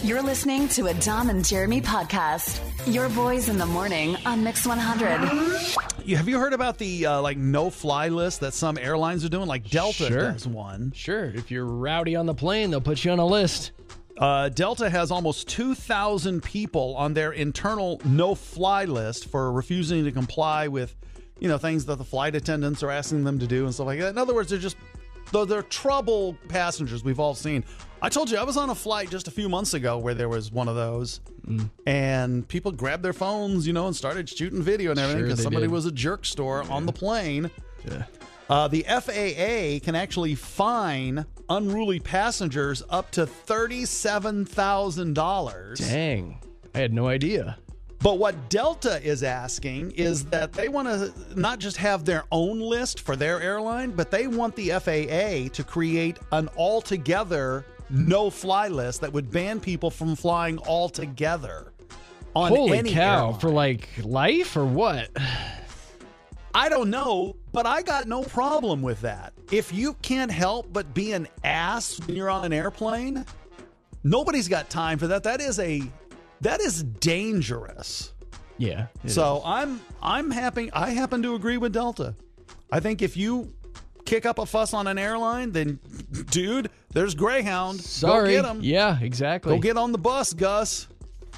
You're listening to a Dom and Jeremy podcast. Your boys in the morning on Mix 100. Have you heard about the no-fly list that some airlines are doing? Like Delta does one. Sure. If you're rowdy on the plane, they'll put you on a list. Delta has almost 2,000 people on their internal no-fly list for refusing to comply with, things that the flight attendants are asking them to do and stuff like that. In other words, they're trouble passengers we've all seen. I told you I was on a flight just a few months ago where there was one of those, and people grabbed their phones, and started shooting video and everything because somebody was a jerk store on the plane. Yeah. The FAA can actually fine unruly passengers up to $37,000. Dang. I had no idea. But what Delta is asking is that they want to not just have their own list for their airline, but they want the FAA to create an altogether no-fly list that would ban people from flying altogether on Holy any cow. airline. For life or what? I don't know, but I got no problem with that. If you can't help but be an ass when you're on an airplane, nobody's got time for that. That is dangerous. Yeah. So I'm happy. I happen to agree with Delta. I think if you kick up a fuss on an airline, then dude, there's Greyhound. Sorry. Go get them. Yeah, exactly. Go get on the bus, Gus.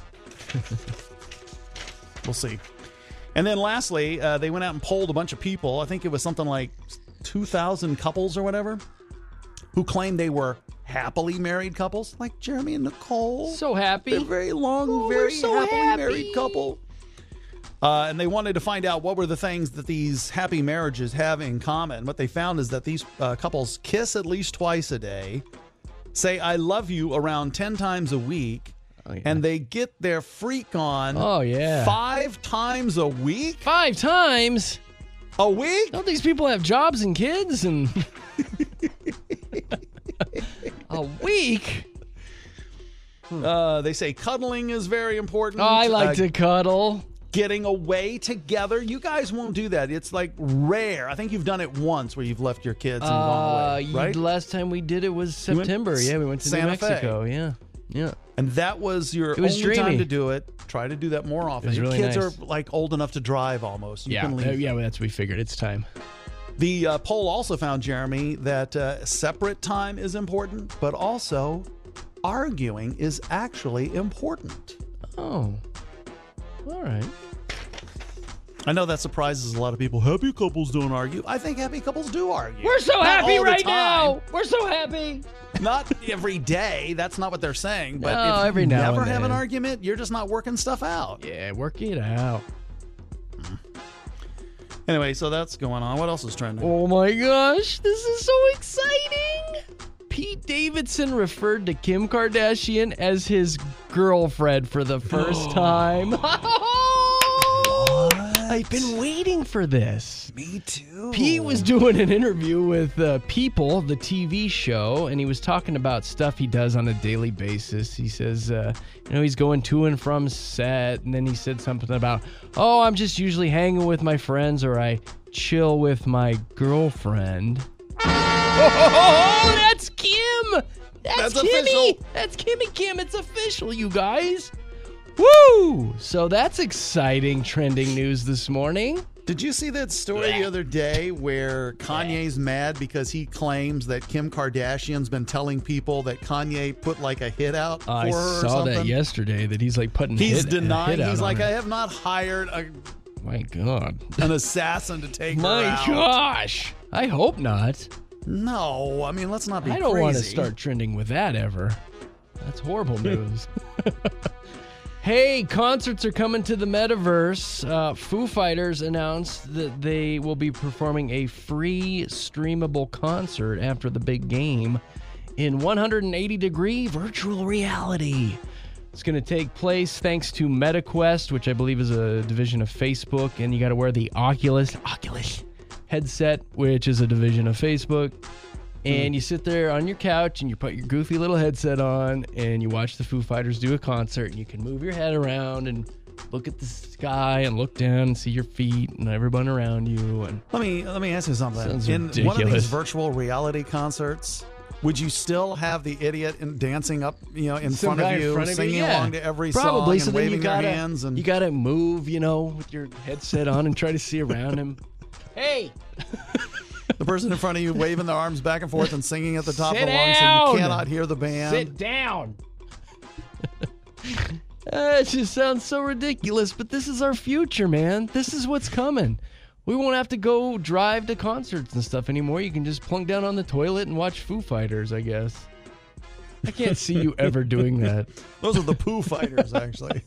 We'll see. And then lastly, they went out and polled a bunch of people. I think it was something like 2,000 couples or whatever who claimed they were happily married couples, like Jeremy and Nicole. So happy. They're very long, very so happily married couple. And they wanted to find out what were the things that these happy marriages have in common. What they found is that these couples kiss at least twice a day, say I love you around 10 times a week, and they get their freak on 5 times a week? 5 times? A week? Don't these people have jobs and kids and... A week? They say cuddling is very important. Oh, I like to cuddle. Getting away together. You guys won't do that. It's like rare. I think you've done it once where you've left your kids and gone away, right? Last time we did it was September. We went to Santa New Mexico. Fe. Yeah. And that was your only time to do it. Try to do that more often. Your really kids nice. are like old enough to drive almost. You can leave. Yeah, that's what we figured. It's time. The poll also found, Jeremy, that separate time is important, but also arguing is actually important. Oh. All right. I know that surprises a lot of people. Happy couples don't argue. I think happy couples do argue. We're so Not happy all the right time. now. We're so happy. Not every day. That's not what they're saying. But No, if every you now never and have an then. argument, you're just not working stuff out. Yeah, work it out. Anyway, so that's going on. What else is trending? Oh my gosh, this is so exciting. Pete Davidson referred to Kim Kardashian as his girlfriend for the first time. I've been waiting for this. Me too. Pete was doing an interview with People, the TV show, and he was talking about stuff he does on a daily basis. He says, he's going to and from set, and then he said something about, I'm just usually hanging with my friends or I chill with my girlfriend. Oh, that's Kim! That's Kimmy! official. That's Kimmy Kim. It's official, you guys. Woo! So that's exciting trending news this morning. Did you see that story the other day where Kanye's mad because he claims that Kim Kardashian's been telling people that Kanye put like a hit out for her I or saw something? that yesterday, that he's like putting He's a denying. hit out He's on like, her. I have not hired My God. an assassin to take her My out. gosh. I hope not. No, I mean, let's not be I don't crazy. want to start trending with that ever. That's horrible news. Hey, concerts are coming to the metaverse. Foo Fighters announced that they will be performing a free streamable concert after the big game in 180-degree virtual reality. It's going to take place thanks to MetaQuest, which I believe is a division of Facebook, and you got to wear the Oculus headset, which is a division of Facebook. And you sit there on your couch and you put your goofy little headset on and you watch the Foo Fighters do a concert, and you can move your head around and look at the sky and look down and see your feet and everyone around you. And Let me ask you something. Sounds In one of ridiculous. these virtual reality concerts, would you still have the idiot dancing up, in Some front guy of in you, front of you, singing yeah. along to every Probably. song So and then waving you gotta, their hands? And you gotta move, with your headset on and try to see around him. Hey! the person in front of you waving their arms back and forth and singing at the top Sit of the lungs so down! you cannot hear the band. Sit down! It just sounds so ridiculous, but this is our future, man. This is what's coming. We won't have to go drive to concerts and stuff anymore. You can just plunk down on the toilet and watch Foo Fighters, I guess. I can't see you ever doing that. Those are the Pooh Fighters, actually.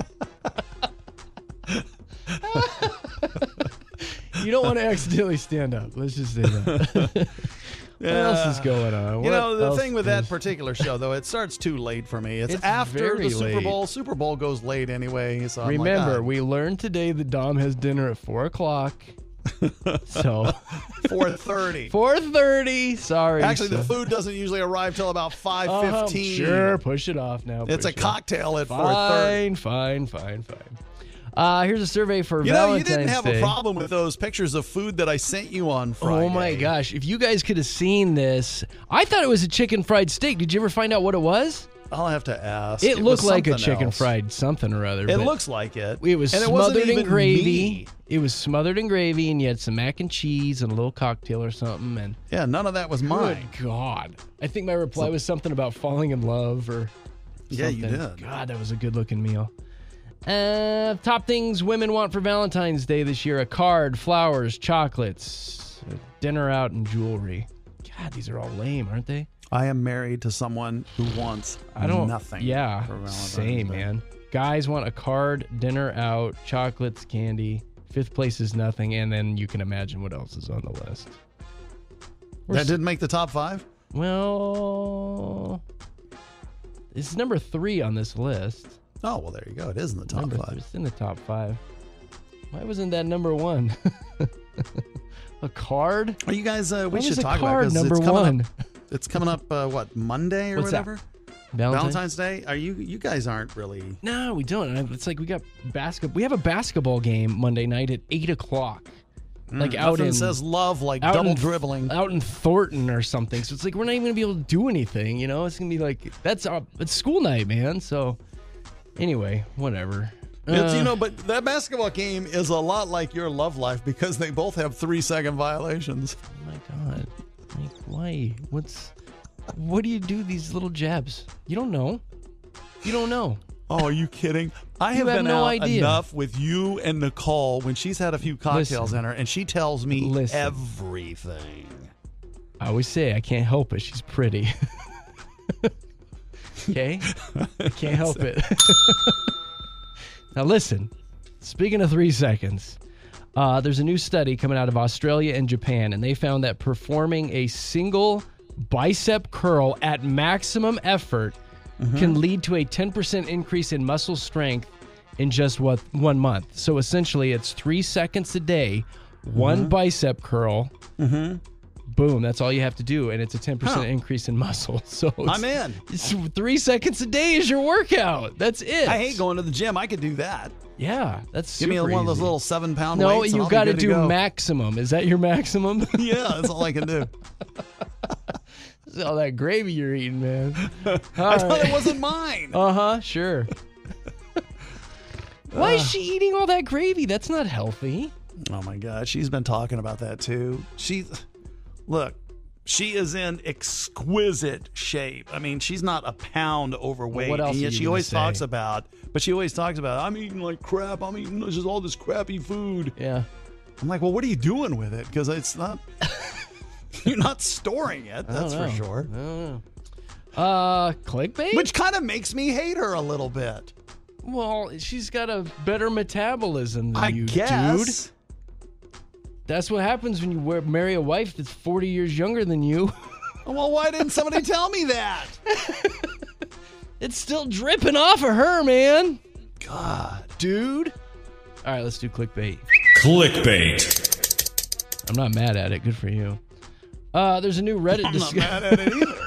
You don't want to accidentally stand up. Let's just say that. What else is going on? The thing with that particular show, though, it starts too late for me. It's after very the Super late. Bowl. Super Bowl goes late anyway. So I'm like, Remember, ah, we learned today that Dom has dinner at 4 o'clock. So 4:30. 4:30. Sorry. Actually, the so- food doesn't usually arrive till about 5:15. Sure, push it off now. It's a push it off. cocktail at 4:30. Fine. Here's a survey for You Valentine's didn't have Day. a problem with those pictures of food that I sent you on Friday. Oh my gosh! If you guys could have seen this, I thought it was a chicken fried steak. Did you ever find out what it was? I'll have to ask. It looked was like a something chicken else. fried something or other. It but looks like it. It was and it wasn't smothered in even gravy. meat. It was smothered in gravy, and you had some mac and cheese and a little cocktail or something. And Yeah, none of that was mine. good God, I think my reply was something about falling in love or Yeah, something. you did. God, that was a good looking meal. Top things women want for Valentine's Day this year: a card, flowers, chocolates, a dinner out, and jewelry. God, these are all lame, aren't they? I am married to someone who wants nothing. Yeah, for Valentine's same, Day. man. Guys want a card, dinner out, chocolates, candy. Fifth place is nothing, and then you can imagine what else is on the list. That didn't make the top 5? Well, it's number 3 on this list. Oh, well, there you go. It is in the top 5. It's in the top 5. Why wasn't that number 1? A card? Are you guys, we Why should was a talk card about it, 'cause number it's coming 1? up. It's coming up, Monday or What's that? whatever? Valentine's? Valentine's Day? Are you guys aren't really... No, we don't. It's like we got basketball. We have a basketball game Monday night at 8 o'clock. Like out Nothing in says love like out double in- dribbling. out in Thornton or something. So it's like we're not even gonna be able to do anything. It's gonna be like it's school night, man. So anyway, whatever. It's, but that basketball game is a lot like your love life because they both have 3-second violations. Oh my God, like why? What do you do these little jabs? You don't know. You don't know. Oh, are you kidding? I have have been no out idea. enough with you and Nicole when she's had a few cocktails Listen. in her, and she tells me Listen. everything. I always say I can't help it. She's pretty. Okay? I can't help it. Now listen, speaking of 3 seconds, there's a new study coming out of Australia and Japan, and they found that performing a single bicep curl at maximum effort can lead to a 10% increase in muscle strength in just 1 month. So essentially, it's 3 seconds a day, one bicep curl. Boom, that's all you have to do, and it's a 10% increase in muscle. So I'm in. It's 3 seconds a day is your workout. That's it. I hate going to the gym. I could do that. Yeah, that's Give me super one of those easy. little 7-pound No, weights. and you I'll be got to good do go. maximum. Is that your maximum? Yeah, that's all I can do. That's all that gravy you're eating, man. I thought it wasn't mine. Sure. Why is she eating all that gravy? That's not healthy. Oh my God, she's been talking about that too. Look, she is in exquisite shape. I mean, she's not a pound overweight, what else and are yet you she gonna always say? talks about. But she always talks about, I'm eating like crap. I'm eating just all this crappy food. Yeah. I'm like, well, what are you doing with it? Because it's not. You're not storing it. That's for sure. I don't know. Clickbait? Which kind of makes me hate her a little bit. Well, she's got a better metabolism than I you, guess. dude. That's what happens when you marry a wife that's 40 years younger than you. Well, why didn't somebody tell me that? It's still dripping off of her, man. God. Dude. All right, let's do clickbait. Clickbait. I'm not mad at it. Good for you. There's a new Reddit I'm not mad at it either.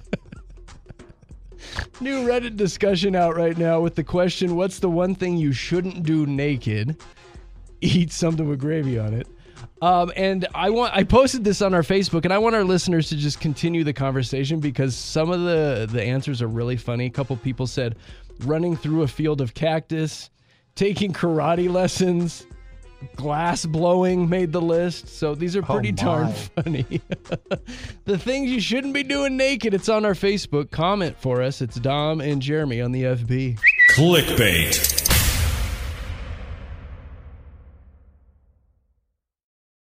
New Reddit discussion out right now with the question, what's the one thing you shouldn't do naked? Eat something with gravy on it. And I posted this on our Facebook, and I want our listeners to just continue the conversation because some of the answers are really funny. A couple people said running through a field of cactus, taking karate lessons, glass blowing made the list. So these are pretty darn funny. The things you shouldn't be doing naked. It's on our Facebook. Comment for us. It's Dom and Jeremy on the FB. Clickbait.